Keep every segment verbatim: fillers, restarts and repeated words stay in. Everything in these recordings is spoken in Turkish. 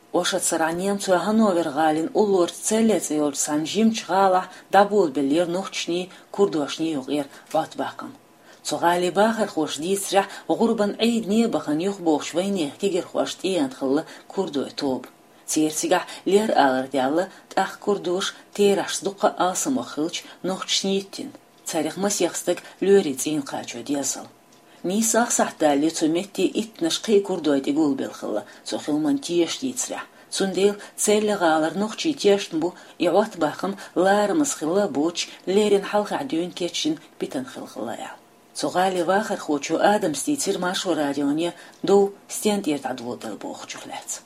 Ошат сараньем цуя Хановер галин улор целец йол санжим чгала дабул белер нохчни курдошни югер батбакам. Цугали бахар хош дисря гурбан عيد не бахан юх бош вайне кигер хош тиен хылла курдой тоб. Тирсига лер алар дялла тах курдуш тераш дука асыма хылч нохчниттин. Царих масяхстык лёриц ин качо десал. Нисах сахтали цуметти итнашқи курдойти гулбелхыла, цухилман тиеш дицря. Цундел целлегалар нохчи тиештнбу иот бахым лармыз хыла буч лерин халха дюн кетчин битан хылхыла ял. Цугали вахар хочу адам стицир машу радионе до стент ертадводал бог чухляц.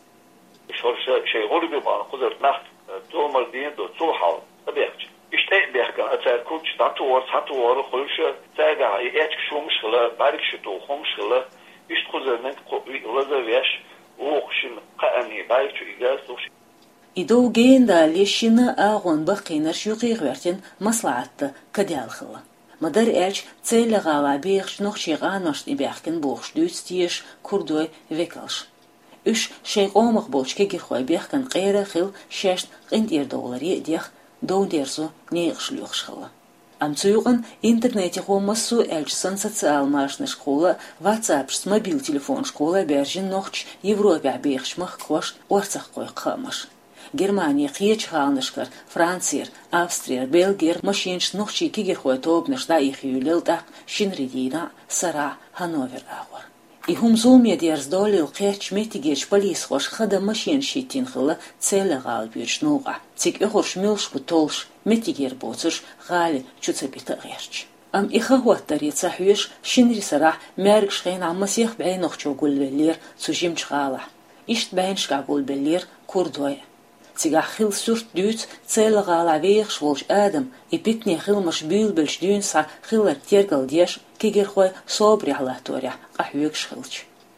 Шорша шейгули биман кузар нахт томар дин до цухал абехч. İşte bekkan atar kuç tatu var tatu var koyuşa taga etki şomışla barikşi toxumşla işte kuzarın lazavyaş oqşin qani barikçi igaz İdo genda leşina ağon baqina şuqiq vertin maslahatı kadalxıla. Madar elç tsela qala bex noxchiqan noşt ibaqkin box düstiş kurdoy vekalş. Üç şey qomaq boçke girxoy beqkan qeyra xil şeşt qindir dollari diq доудерсу нейхшлюхшхала. Амцуюган интернете хомассу эльчсан социал-машна школа, WhatsApp мобил телефон школа бержин нохч Европе бехшмах кош орцах кой қамаш. Германия қиеч халнышкар, Франция, Австрия, Белгия машинш нохчи кигер хой тобнаш да их юлелда шинридина сара Хановер агор. И хумзумия дерздолил кеч метигеч полис хош хада машин шитин хыла целя гал бюршнуга. Цик эхор шмилш бутолш метигер боцуш гали чуцапита герч. Ам ихахуаттари цахюш шинри сара мерг шхейн аммасих бай нохчо гулбеллер цужим чгала. Ишт байн шка гулбеллер курдой. Цига хил сүрт дүйц целя гала вех шволш адам и питне хилмаш бюлбелш дюнса хилар тергал деш кигер хой собри халаторя ахюк шхилч.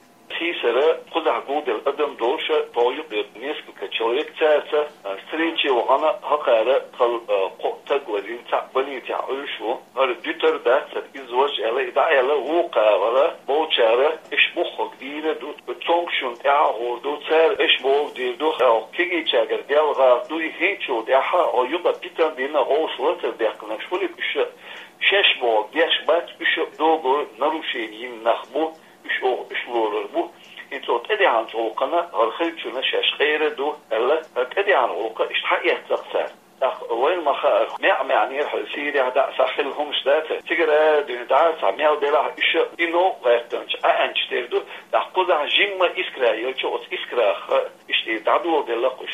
Сисера куда гудел адам долша тоюк несколько человек цаца встречи вона хакара кал тагвалин тaqbalin ta'ushu har düter da izwaj ala ida'ala wuqa wala bochara ish bukhog dira dut tongshun ta'hur dut sar ish bog dir do kigi chagar delga du hichu daha oyuba pitan dina hoşlata dekna shuli ish shesh bog yesh bat ish dogo narushin nakhbu ish o ish lolur bu انتو تدي عن توقنا هالخلشنا شاش خير دو الا تدي عن وقا اشتحقيت تقصر وين ما خاخ مع معني الحسيري هدا ساخلهم شدات تجرا دين دار ساميال بلا ايش انو قرتنش انش تردو دقوزا جيما اسكرا يلچو اوت اسكرا اشتي دادو دلا قش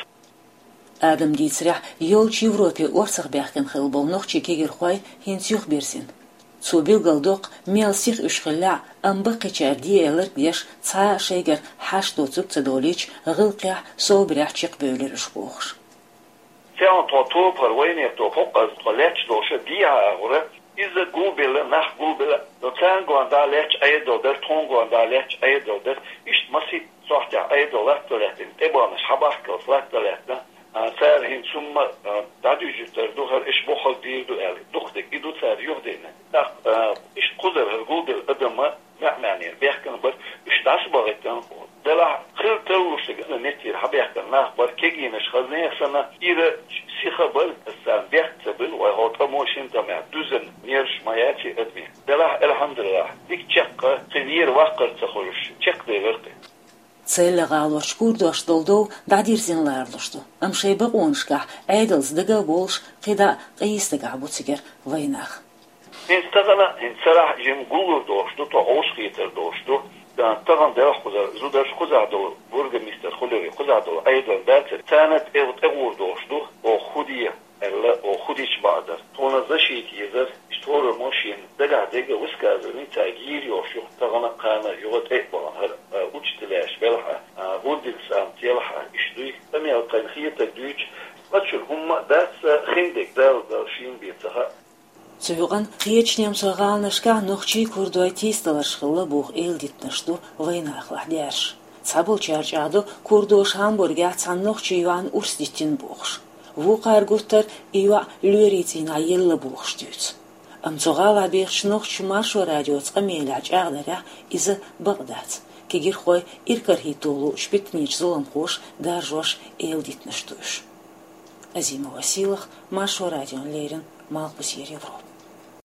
ادم ديتسرح يولچ يوروبي орсах бяхкен хылбол нохчи кегер хой хинсюх берсин Цубил галдоқ мелсих ушхилля амбақи чарди элэр беш ца шейгер хаш доцук цадолич гылқя собрях чиқ бөлер ушбохш. Тян то то парвайне то фоқаз толеч доша дия агора из губела нах губела до тан гванда леч айдодер тон гванда леч айдодер ишт маси сохта айдолар толетин тебанаш хабах кылслат толетин سر هن ثم دادو جتر دو هر اش بخل دير دو الي دختك ايدو سر يهدينا اش قدر هرقود الادم معني بيحكن بر اش داس باغتان دلا خير تلوشك نتير حبيحكن ناخبر كيجينش خزنية سنة ايرا سيخة بل السان بيحكت بل وهوتا موشين تمع دوزن نيرش ماياتي ادمي دلا الحمد لله ديك چقة تنير وقر تخلش چق دي غرقي Целя галош курдош долдоу дадирзин ларлушту. Амшейба оншках айдалс дага болш қида қиистыга буцигер вайнах. Инстагана инсарах жим гулур дошту, то оушхитер дошту. Да таган дерах куза зудаш куза дол бургомистер холери куза дол айдал датер танат эвт эгур дошту о худия элла о худич бадер. Тона зашит езер штор машин дага дага высказывание тагир ёшу тагана кана ёгот экбан хар учтилаш белха гудик сам телха иштуй тамел канхиета дюч лачур хумма дас хиндик дал дал шин битха Цюган хиечнем сагалнашка нохчи курдой тисталашхыла бух элдитнашту вайнахлах дерш. Цабул чарчаду курдош Хамбурга цан нохчи юан урститин бухш. Вуқар гуттар ива люритина елла бухш дюц. Амцугала бехш нохчи машу радиоц амеляч ағлара изы Бағдат. кегир хой иркархи толу шпитнич золом хош даржош элдит наштуш. Азима Василах, Машу Радион Лерин, Малпус Европ.